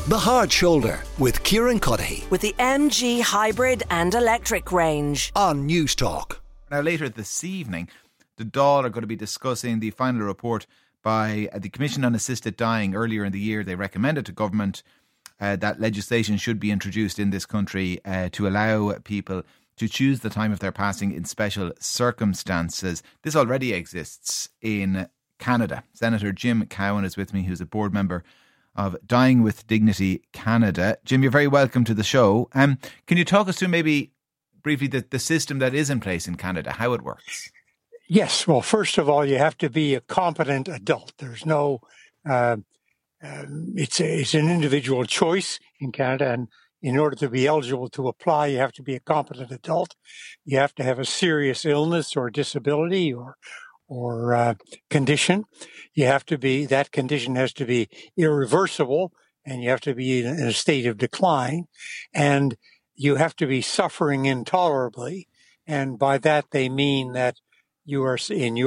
The Hard Shoulder with Kieran Cuddihy with the MG hybrid and electric range on News Talk. Now, later this evening, the Dáil are going to be discussing the final report by the Commission on Assisted Dying. Earlier in the year, they recommended to government that legislation should be introduced in this country to allow people to choose the time of their passing in special circumstances. This already exists in Canada. Senator Jim Cowan is with me, who's a board member of Dying with Dignity Canada. Jim, you're very welcome to the show. Can you talk us through maybe briefly the system that is in place in Canada, how it works? Yes. Well, first of all, you have to be a competent adult. There's no, it's an individual choice in Canada. And in order to be eligible to apply, you have to be a competent adult. You have to have a serious illness or disability or condition. That condition has to be irreversible, and you have to be in a state of decline, and you have to be suffering intolerably. And by that, they mean that you are in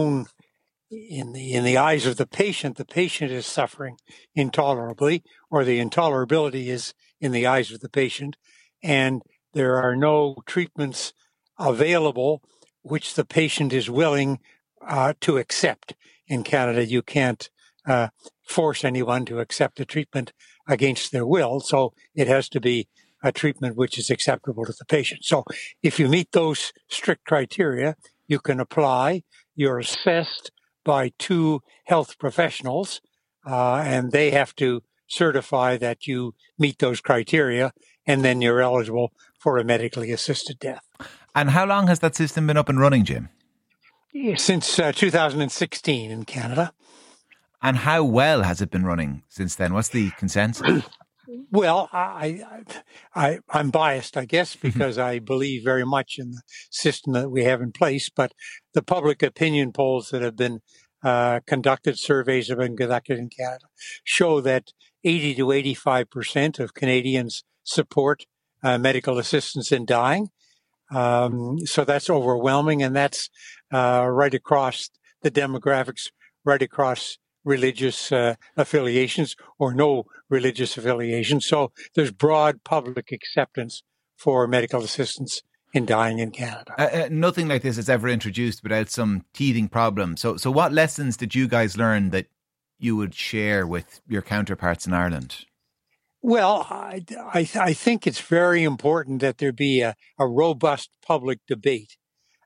the eyes of the patient is suffering intolerably, or the intolerability is in the eyes of the patient, and there are no treatments available which the patient is willing to accept. In Canada, you can't force anyone to accept a treatment against their will, so it has to be a treatment which is acceptable to the patient. So if you meet those strict criteria, you can apply. You're assessed by two health professionals, and they have to certify that you meet those criteria, and then you're eligible for a medically assisted death. And how long has that system been up and running, Jim? Since 2016 in Canada. And how well has it been running since then? What's the consensus? Well, I'm biased, I guess, because I believe very much in the system that we have in place. But the public opinion polls that have been conducted, surveys have been conducted in Canada, show that 80 to 85% of Canadians support medical assistance in dying. So that's overwhelming, and that's right across the demographics, right across religious affiliations or no religious affiliations. So there's broad public acceptance for medical assistance in dying in Canada. Nothing like this is ever introduced without some teething problem. So what lessons did you guys learn that you would share with your counterparts in Ireland? Well, I think it's very important that there be a robust public debate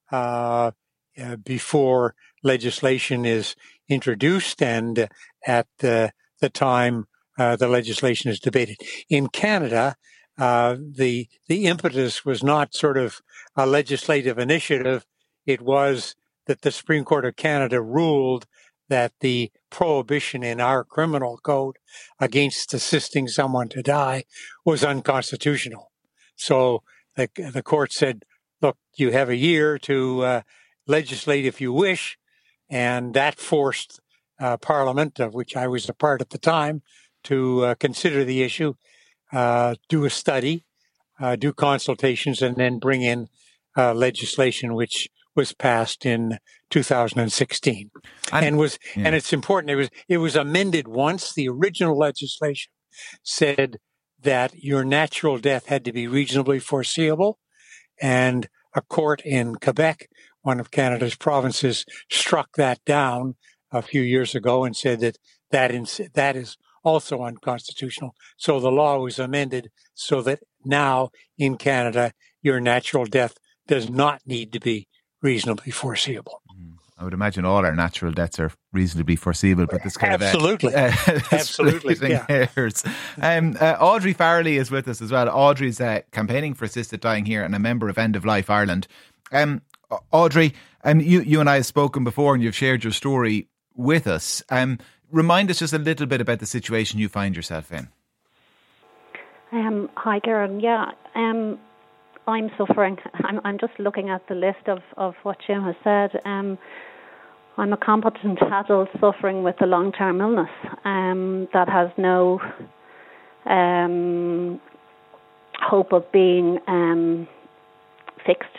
before legislation is introduced and at the time the legislation is debated. In Canada, the impetus was not sort of a legislative initiative. It was that the Supreme Court of Canada ruled that the prohibition in our criminal code against assisting someone to die was unconstitutional. So the court said, look, you have a year to legislate if you wish, and that forced Parliament, of which I was a part at the time, to consider the issue, do a study, do consultations, and then bring in legislation which was passed in 2016, and it's important. It was amended once. The original legislation said that your natural death had to be reasonably foreseeable, and a court in Quebec, one of Canada's provinces, struck that down a few years ago and said that is also unconstitutional. So the law was amended so that now in Canada, your natural death does not need to be reasonably foreseeable. I would imagine all our natural deaths are reasonably foreseeable, but this kind absolutely. Yeah. Audrey Farrelly is with us as well. Audrey's campaigning for assisted dying here and a member of End of Life Ireland. Audrey, you and I have spoken before, and you've shared your story with us. Remind us just a little bit about the situation you find yourself in. Hi, Karen. Yeah. I'm suffering. I'm just looking at the list of what Jim has said. I'm a competent adult suffering with a long-term illness that has no hope of being fixed.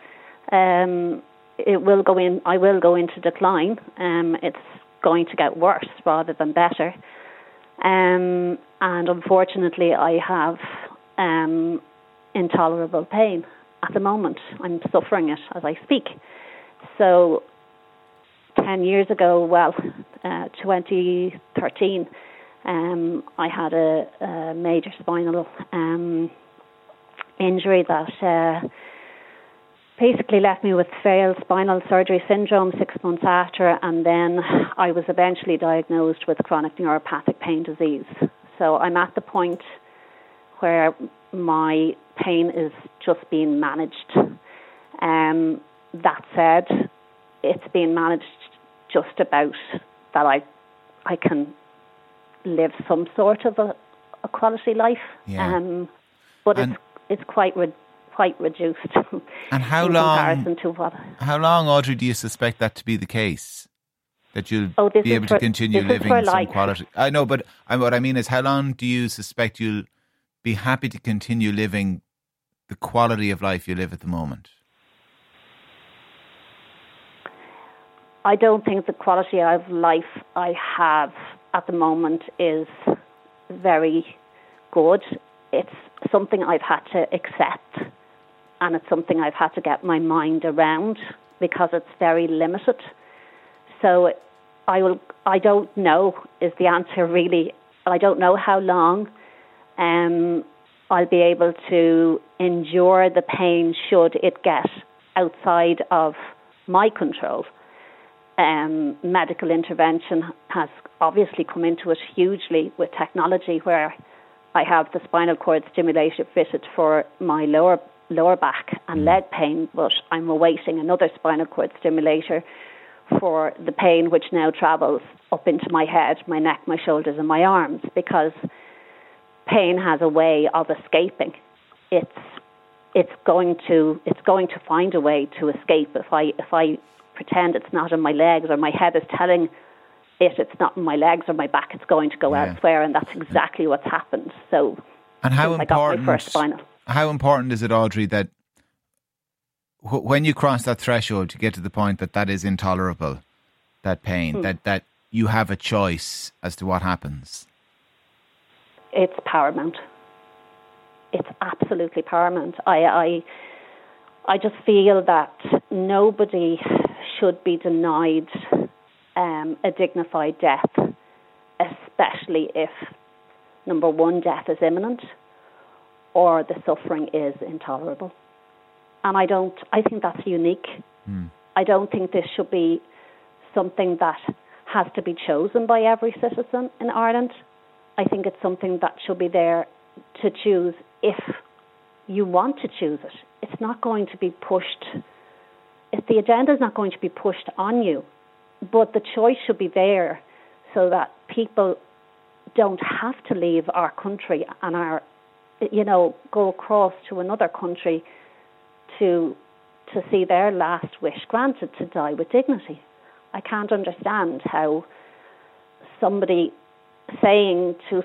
It will go in. I will go into decline. It's going to get worse rather than better. And unfortunately, I have intolerable pain at the moment. I'm suffering it as I speak. So 10 years ago, 2013, I had a major spinal injury that basically left me with failed spinal surgery syndrome 6 months after, and then I was eventually diagnosed with chronic neuropathic pain disease. So I'm at the point where my pain is just being managed. That said, it's being managed just about that I can live some sort of a quality life. Yeah. But it's quite reduced. And how in long? Comparison to what? How long, Audrey, do you suspect that to be the case? That you'll be able to continue living some quality? I know, but what I mean is, how long do you suspect you'll be happy to continue living the quality of life you live at the moment? I don't think the quality of life I have at the moment is very good. It's something I've had to accept, and it's something I've had to get my mind around because it's very limited. So I don't know is the answer really. I don't know how long I'll be able to endure the pain should it get outside of my control. Medical intervention has obviously come into it hugely with technology, where I have the spinal cord stimulator fitted for my lower back and leg pain, but I'm awaiting another spinal cord stimulator for the pain which now travels up into my head, my neck, my shoulders and my arms, because pain has a way of escaping. It's going to find a way to escape. If I pretend it's not in my legs, or my head is telling it's not in my legs or my back, it's going to go elsewhere, and that's exactly what's happened. So, and how important? I got my first spinal. How important is it, Audrey, that when you cross that threshold, you get to the point that is intolerable, that pain, that you have a choice as to what happens? It's paramount. It's absolutely paramount. I just feel that nobody should be denied a dignified death, especially if, number one, death is imminent or the suffering is intolerable. And I think that's unique. I don't think this should be something that has to be chosen by every citizen in Ireland. I think it's something that should be there to choose if you want to choose it. It's not going to be pushed. The agenda is not going to be pushed on you, but the choice should be there so that people don't have to leave our country and go across to another country to see their last wish granted, to die with dignity. I can't understand how somebody saying to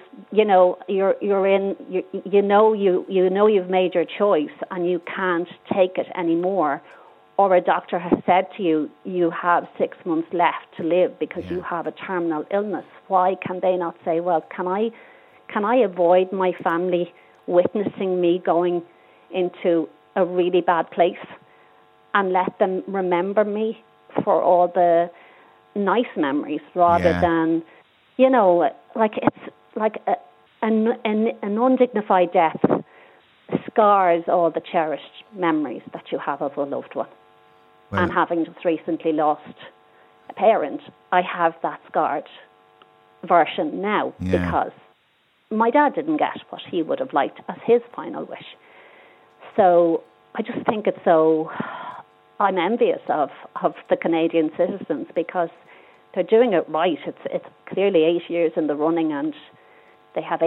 you've made your choice and you can't take it anymore, or a doctor has said to you, you have 6 months left to live because you have a terminal illness. Why can they not say, well, can I avoid my family witnessing me going into a really bad place and let them remember me for all the nice memories rather than, it's like an undignified death scars all the cherished memories that you have of a loved one. Well, and having just recently lost a parent, I have that scarred version now because my dad didn't get what he would have liked as his final wish. So I just think it's so... I'm envious of the Canadian citizens because they're doing it right. It's clearly 8 years in the running and they have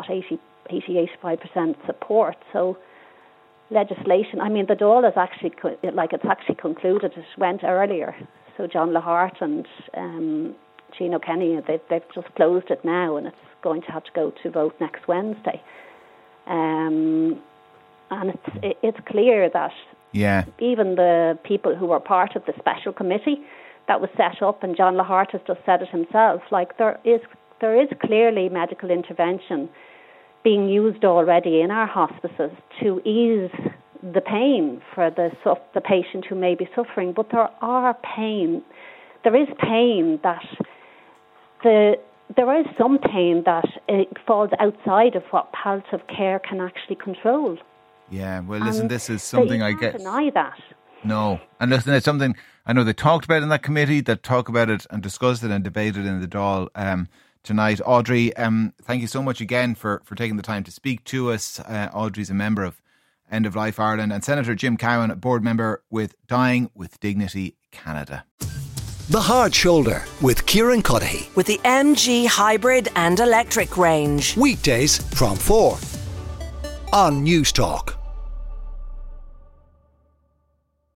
85% support. So legislation, I mean, the Dáil is actually, it's actually concluded. It went earlier. So John Lahart and Gino Kenny, they've just closed it now and it's going to have to go to vote next Wednesday. And it's clear that even the people who were part of the special committee that was set up, and John Lahart has just said it himself, there is there is clearly medical intervention being used already in our hospices to ease the pain for the patient who may be suffering. But there is pain that there is some pain that falls outside of what palliative care can actually control. Yeah, well, listen, this is something I get. Deny that. No, and listen, it's something I know they talked about in that committee, that talk about it and discussed it and debated in the Dáil tonight. Audrey, thank you so much again for taking the time to speak to us. Audrey's a member of End of Life Ireland, and Senator Jim Cowan, a board member with Dying with Dignity Canada. The Hard Shoulder with Kieran Cuddihy. With the MG hybrid and electric range. Weekdays from 4 on News Talk.